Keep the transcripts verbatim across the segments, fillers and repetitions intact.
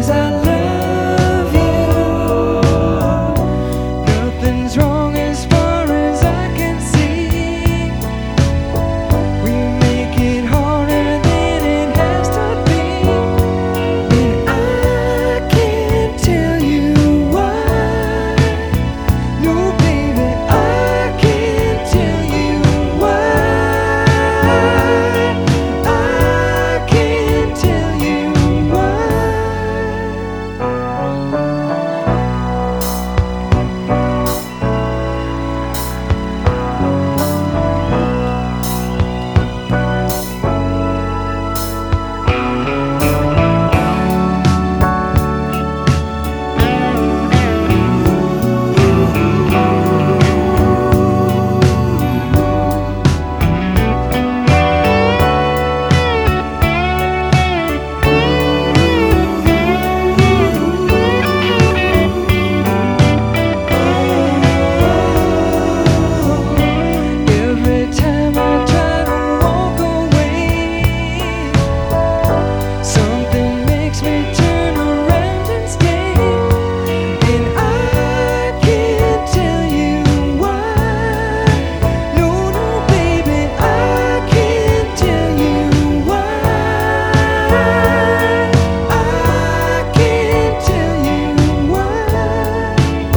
'cause I love you. Nothing's wrong as far as I can see. We make it harder than it has to be. And I can't tell you why. No, baby, I can't tell you why. I can't tell you why. Every time I try to walk away, something makes me turn around and stay. And I can't tell you why. No, no, baby, I can't tell you why. I can't tell you why.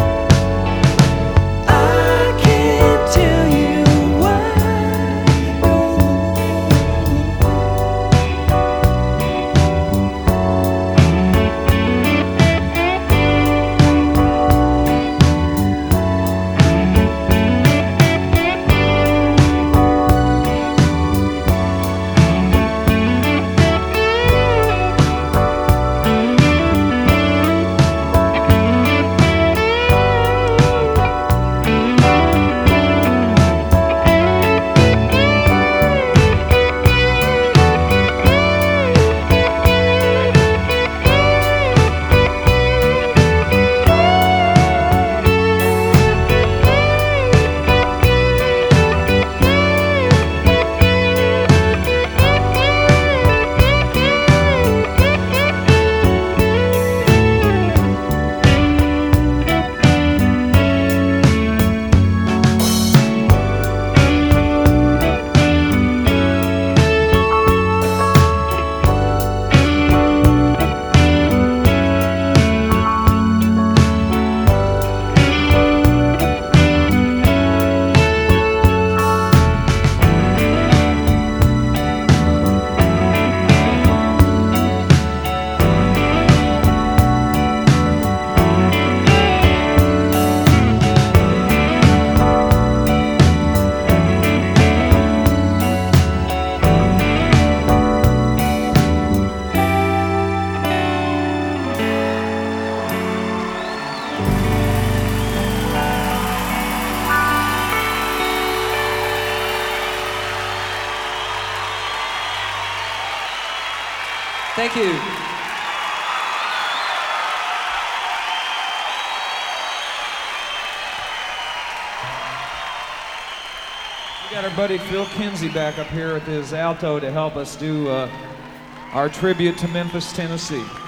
I can't tell you why. No. Thank you. We got our buddy Phil Kinsey back up here with his alto to help us do uh, our tribute to Memphis, Tennessee.